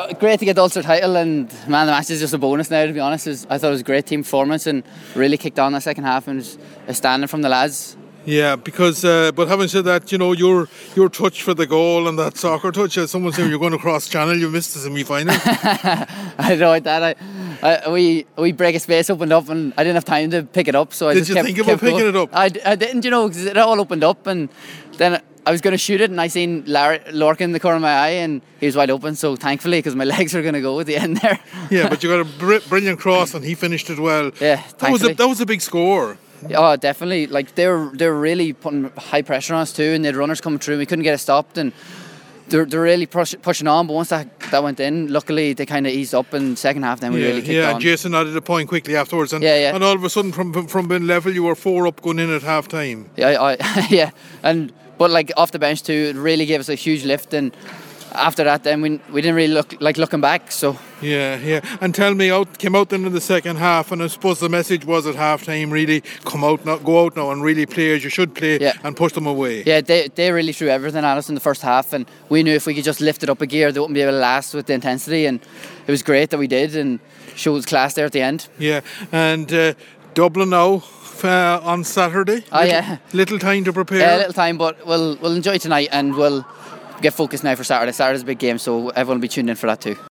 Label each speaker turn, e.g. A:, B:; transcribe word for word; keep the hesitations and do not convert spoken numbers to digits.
A: uh, great to get the Ulster title, and man, the match is just a bonus now, to be honest. It was, I thought it was a great team performance and really kicked on the second half and was standing from the lads.
B: Yeah, because, uh, but having said that, you know, your your touch for the goal and that soccer touch, as someone said, you're going across channel, you missed the semi-final.
A: I don't know like that. I, I, we we break a space opened up and I didn't have time to pick it up, so I
B: Did
A: just
B: you
A: kept,
B: think about
A: kept
B: picking
A: going.
B: it up?
A: I, I didn't, you know, because it all opened up, and then I was going to shoot it, and I seen Larry, Lorcan in the corner of my eye, and he was wide open, so thankfully, because my legs were going to go at the end there.
B: Yeah, but you got a br- brilliant cross and he finished it well.
A: Yeah,
B: that was a,
A: thankfully.
B: that was a big score.
A: Oh, definitely. Like they were, they were really putting high pressure on us too, and they had runners coming through. And we couldn't get it stopped, and they're they're really push, pushing on. But once that, that went in, luckily they kind of eased up in the second half. Then we
B: yeah,
A: really kicked
B: yeah,
A: on.
B: and Jason added a point quickly afterwards, and
A: Yeah, yeah.
B: and all of a sudden from from, from being level, you were four up going in at half time.
A: Yeah, I, I, yeah, and but like off the bench too, it really gave us a huge lift. And after that, then we we didn't really look like looking back. So
B: Yeah, yeah. And tell me, out came out then in the second half, and I suppose the message was at half time really come out now, go out now and really play as you should play,
A: Yeah.
B: and push them away.
A: yeah, they they really threw everything at us in the first half, and we knew if we could just lift it up a gear, they wouldn't be able to last with the intensity. And it was great that we did, and showed class there at the end.
B: Yeah, and uh, Dublin now uh, on Saturday.
A: Oh,
B: little,
A: yeah.
B: little time to prepare.
A: Yeah, a little time, but we'll we'll enjoy tonight, and we'll get focused now for Saturday. Saturday's a big game, so everyone will be tuned in for that too.